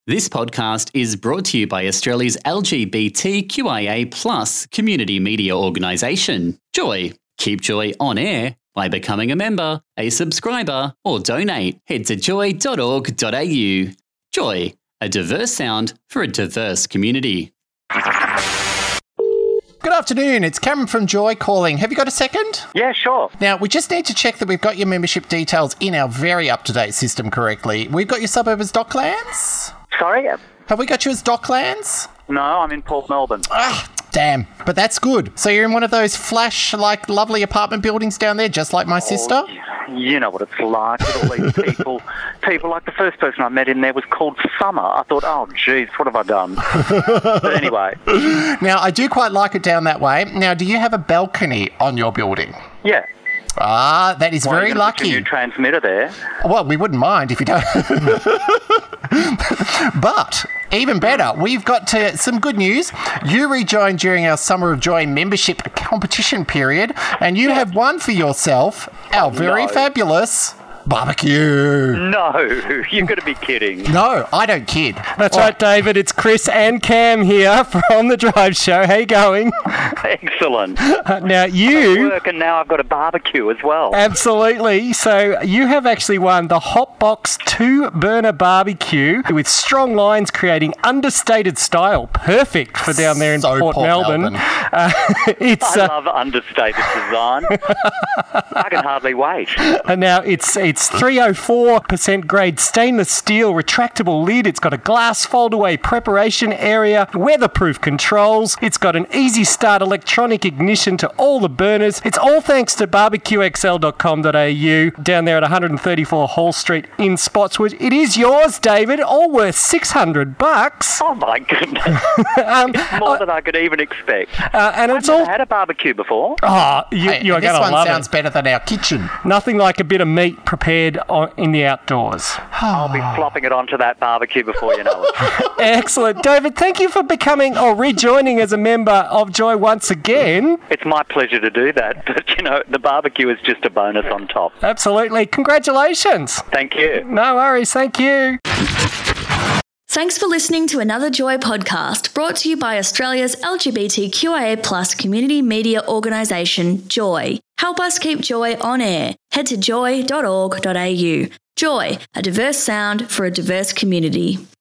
This podcast is brought to you by Australia's LGBTQIA+ community media organisation, Joy. Keep Joy on air by becoming a member, a subscriber, or donate. Head to joy.org.au. Joy, a diverse sound for a diverse community. Good afternoon, it's Cameron from Joy calling. Have you got a second? Yeah, sure. Now, we just need to check that we've got your membership details in our very up-to-date system correctly. We've got your suburb as Docklands? Sorry? Have we got you as Docklands? No, I'm in Port Melbourne. Damn, but that's good. So you're in one of those flash, lovely apartment buildings down there, just like my sister? You know what it's like with all these people. People, like the first person I met in there was called Summer. I thought, oh, geez, what have I done? But anyway. Now, I do quite like it down that way. Now, do you have a balcony on your building? Yeah. Ah, that is very Put lucky. your new transmitter there. Well, we wouldn't mind if you don't. But even better, we've got some good news. You rejoined during our Summer of Joy membership competition period, and you have won for yourself our very fabulous barbecue. No, you've got to be kidding. No, I don't kid. That's right, David. It's Chris and Cam here from The Drive Show. How you going? Excellent. Now, I'm at work and now I've got a barbecue as well. Absolutely. So you have actually won the Hotbox 2-burner barbecue with strong lines creating understated style. Perfect for down there in Port Melbourne. I love understated design. I can hardly wait. Now, it's 304% grade stainless steel retractable lid. It's got a glass fold-away preparation area, weatherproof controls. It's got an easy start electronic ignition to all the burners. It's all thanks to barbecuexl.com.au down there at 134 Hall Street in Spotswood. It is yours, David, all worth $600. Oh my goodness. It's more than I could even expect. And I've never had a barbecue before. Oh, you're going to love it. This one sounds better than our kitchen. Nothing like a bit of meat prepared in the outdoors. I'll be flopping it onto that barbecue before you know it. Excellent. David, thank you for becoming or rejoining as a member of Joy once again. It's my pleasure to do that, but the barbecue is just a bonus on top. Absolutely. Congratulations. Thank you. No worries. Thank you. Thanks for listening to another Joy podcast brought to you by Australia's LGBTQIA+ community media organisation, Joy. Help us keep Joy on air. Head to joy.org.au. Joy, a diverse sound for a diverse community.